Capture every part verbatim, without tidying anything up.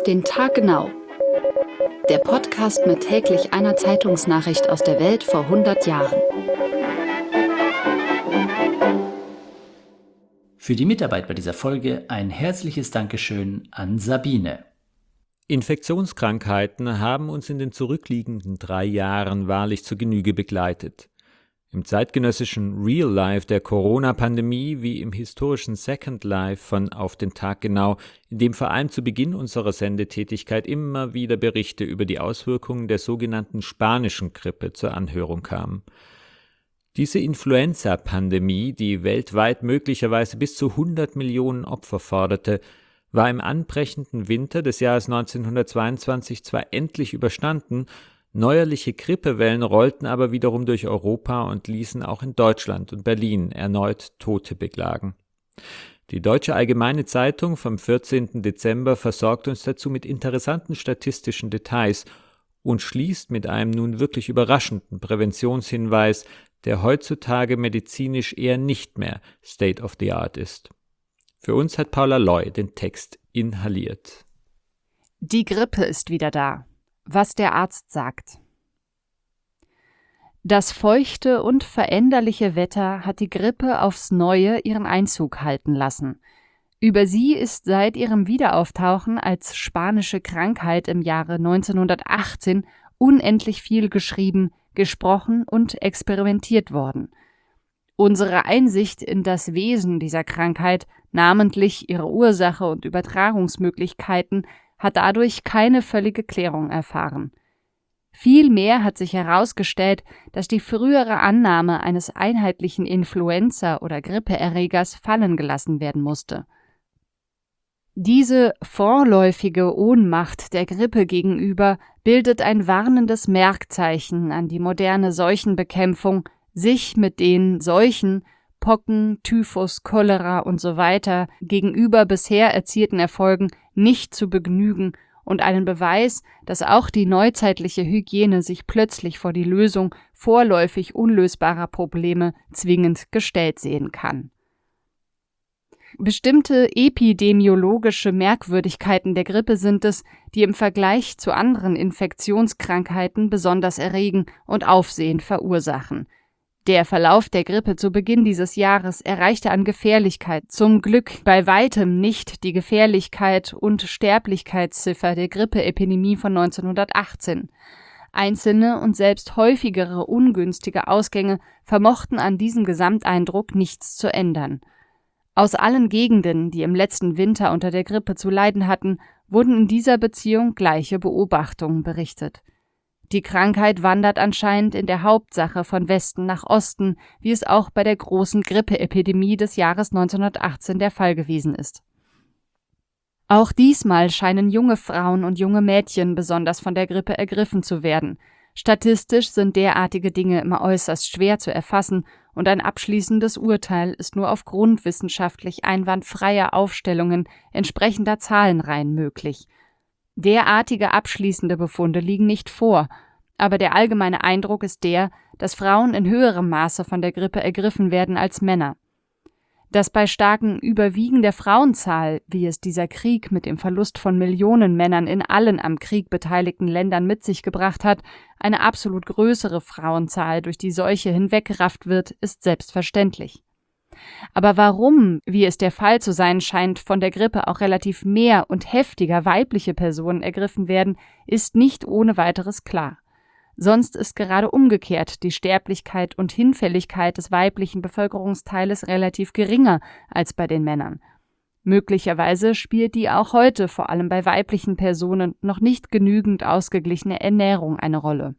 den Tag genau. Der Podcast mit täglich einer Zeitungsnachricht aus der Welt vor hundert Jahren. Für die Mitarbeit bei dieser Folge ein herzliches Dankeschön an Sabine. Infektionskrankheiten haben uns in den zurückliegenden drei Jahren wahrlich zur Genüge begleitet. Im zeitgenössischen Real Life der Corona-Pandemie wie im historischen Second Life von Auf den Tag genau, in dem vor allem zu Beginn unserer Sendetätigkeit immer wieder Berichte über die Auswirkungen der sogenannten spanischen Grippe zur Anhörung kamen. Diese Influenza-Pandemie, die weltweit möglicherweise bis zu hundert Millionen Opfer forderte, war im anbrechenden Winter des Jahres neunzehnhundertzweiundzwanzig zwar endlich überstanden, neuerliche Grippewellen rollten aber wiederum durch Europa und ließen auch in Deutschland und Berlin erneut Tote beklagen. Die Deutsche Allgemeine Zeitung vom vierzehnten Dezember versorgt uns dazu mit interessanten statistischen Details und schließt mit einem nun wirklich überraschenden Präventionshinweis, der heutzutage medizinisch eher nicht mehr State of the Art ist. Für uns hat Paula Loy den Text inhaliert. Die Grippe ist wieder da. Was der Arzt sagt. Das feuchte und veränderliche Wetter hat die Grippe aufs Neue ihren Einzug halten lassen. Über sie ist seit ihrem Wiederauftauchen als spanische Krankheit im Jahre neunzehnhundertachtzehn unendlich viel geschrieben, gesprochen und experimentiert worden. Unsere Einsicht in das Wesen dieser Krankheit, namentlich ihre Ursache und Übertragungsmöglichkeiten, hat dadurch keine völlige Klärung erfahren. Vielmehr hat sich herausgestellt, dass die frühere Annahme eines einheitlichen Influenza- oder Grippeerregers fallen gelassen werden musste. Diese vorläufige Ohnmacht der Grippe gegenüber bildet ein warnendes Merkzeichen an die moderne Seuchenbekämpfung, sich mit den Seuchen, Pocken, Typhus, Cholera und so weiter gegenüber bisher erzielten Erfolgen nicht zu begnügen und einen Beweis, dass auch die neuzeitliche Hygiene sich plötzlich vor die Lösung vorläufig unlösbarer Probleme zwingend gestellt sehen kann. Bestimmte epidemiologische Merkwürdigkeiten der Grippe sind es, die im Vergleich zu anderen Infektionskrankheiten besonders erregen und Aufsehen verursachen. Der Verlauf der Grippe zu Beginn dieses Jahres erreichte an Gefährlichkeit zum Glück bei weitem nicht die Gefährlichkeit und Sterblichkeitsziffer der Grippeepidemie von neunzehnhundertachtzehn. Einzelne und selbst häufigere ungünstige Ausgänge vermochten an diesem Gesamteindruck nichts zu ändern. Aus allen Gegenden, die im letzten Winter unter der Grippe zu leiden hatten, wurden in dieser Beziehung gleiche Beobachtungen berichtet. Die Krankheit wandert anscheinend in der Hauptsache von Westen nach Osten, wie es auch bei der großen Grippeepidemie des Jahres neunzehnhundertachtzehn der Fall gewesen ist. Auch diesmal scheinen junge Frauen und junge Mädchen besonders von der Grippe ergriffen zu werden. Statistisch sind derartige Dinge immer äußerst schwer zu erfassen und ein abschließendes Urteil ist nur aufgrund wissenschaftlich einwandfreier Aufstellungen entsprechender Zahlenreihen möglich. Derartige abschließende Befunde liegen nicht vor, aber der allgemeine Eindruck ist der, dass Frauen in höherem Maße von der Grippe ergriffen werden als Männer. Dass bei starkem Überwiegen der Frauenzahl, wie es dieser Krieg mit dem Verlust von Millionen Männern in allen am Krieg beteiligten Ländern mit sich gebracht hat, eine absolut größere Frauenzahl durch die Seuche hinweggerafft wird, ist selbstverständlich. Aber warum, wie es der Fall zu sein scheint, von der Grippe auch relativ mehr und heftiger weibliche Personen ergriffen werden, ist nicht ohne weiteres klar. Sonst ist gerade umgekehrt die Sterblichkeit und Hinfälligkeit des weiblichen Bevölkerungsteiles relativ geringer als bei den Männern. Möglicherweise spielt die auch heute vor allem bei weiblichen Personen noch nicht genügend ausgeglichene Ernährung eine Rolle.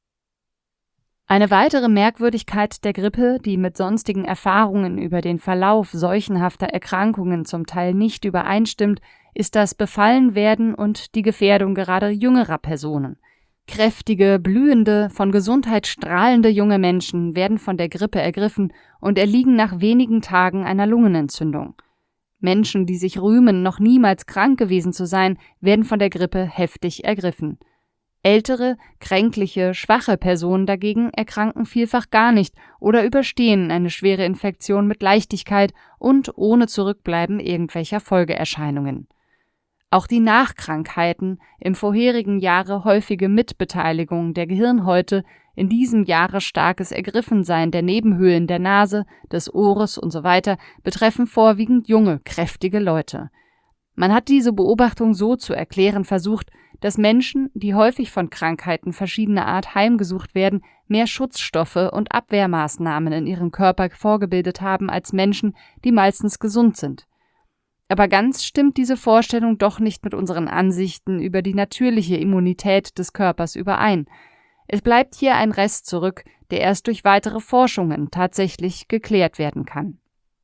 Eine weitere Merkwürdigkeit der Grippe, die mit sonstigen Erfahrungen über den Verlauf seuchenhafter Erkrankungen zum Teil nicht übereinstimmt, ist das Befallenwerden und die Gefährdung gerade jüngerer Personen. Kräftige, blühende, von Gesundheit strahlende junge Menschen werden von der Grippe ergriffen und erliegen nach wenigen Tagen einer Lungenentzündung. Menschen, die sich rühmen, noch niemals krank gewesen zu sein, werden von der Grippe heftig ergriffen. Ältere, kränkliche, schwache Personen dagegen erkranken vielfach gar nicht oder überstehen eine schwere Infektion mit Leichtigkeit und ohne Zurückbleiben irgendwelcher Folgeerscheinungen. Auch die Nachkrankheiten, im vorherigen Jahre häufige Mitbeteiligung der Gehirnhäute, in diesem Jahre starkes Ergriffensein der Nebenhöhlen der Nase, des Ohres usw. betreffen vorwiegend junge, kräftige Leute. Man hat diese Beobachtung so zu erklären versucht, dass Menschen, die häufig von Krankheiten verschiedener Art heimgesucht werden, mehr Schutzstoffe und Abwehrmaßnahmen in ihrem Körper vorgebildet haben als Menschen, die meistens gesund sind. Aber ganz stimmt diese Vorstellung doch nicht mit unseren Ansichten über die natürliche Immunität des Körpers überein. Es bleibt hier ein Rest zurück, der erst durch weitere Forschungen tatsächlich geklärt werden kann.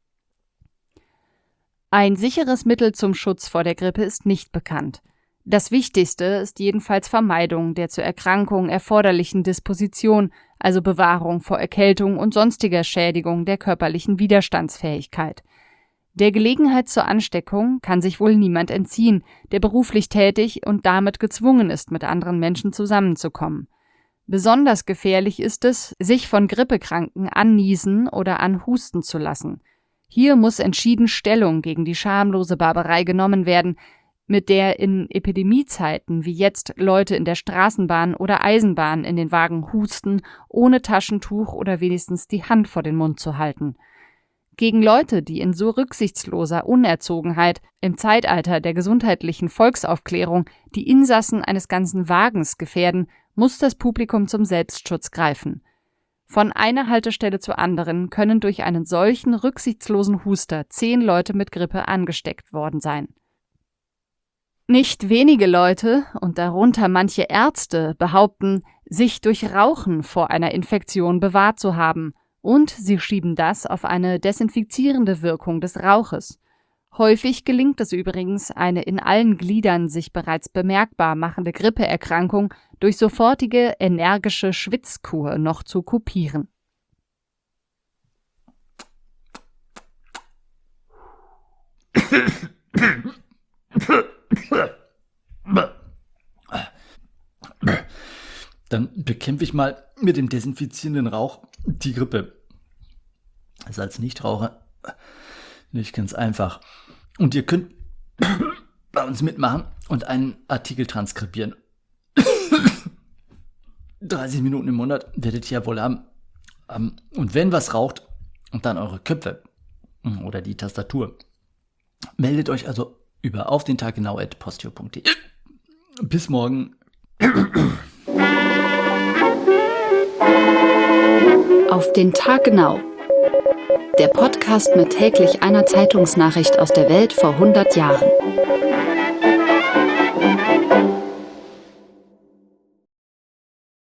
Ein sicheres Mittel zum Schutz vor der Grippe ist nicht bekannt. Das Wichtigste ist jedenfalls Vermeidung der zur Erkrankung erforderlichen Disposition, also Bewahrung vor Erkältung und sonstiger Schädigung der körperlichen Widerstandsfähigkeit. Der Gelegenheit zur Ansteckung kann sich wohl niemand entziehen, der beruflich tätig und damit gezwungen ist, mit anderen Menschen zusammenzukommen. Besonders gefährlich ist es, sich von Grippekranken anniesen oder anhusten zu lassen. Hier muss entschieden Stellung gegen die schamlose Barbarei genommen werden, mit der in Epidemiezeiten wie jetzt Leute in der Straßenbahn oder Eisenbahn in den Wagen husten, ohne Taschentuch oder wenigstens die Hand vor den Mund zu halten. Gegen Leute, die in so rücksichtsloser Unerzogenheit im Zeitalter der gesundheitlichen Volksaufklärung die Insassen eines ganzen Wagens gefährden, muss das Publikum zum Selbstschutz greifen. Von einer Haltestelle zur anderen können durch einen solchen rücksichtslosen Huster zehn Leute mit Grippe angesteckt worden sein. Nicht wenige Leute, und darunter manche Ärzte, behaupten, sich durch Rauchen vor einer Infektion bewahrt zu haben, und sie schieben das auf eine desinfizierende Wirkung des Rauches. Häufig gelingt es übrigens, eine in allen Gliedern sich bereits bemerkbar machende Grippeerkrankung durch sofortige energische Schwitzkur noch zu kopieren. Dann bekämpfe ich mal mit dem desinfizierenden Rauch die Grippe. Also als Nichtraucher nicht ganz einfach. Und ihr könnt bei uns mitmachen und einen Artikel transkribieren. dreißig Minuten im Monat werdet ihr ja wohl haben. Und wenn was raucht, und dann eure Köpfe oder die Tastatur. Meldet euch also über auf den Tag genau at postio punkt de. Bis morgen. Auf den Tag genau. Der Podcast mit täglich einer Zeitungsnachricht aus der Welt vor hundert Jahren.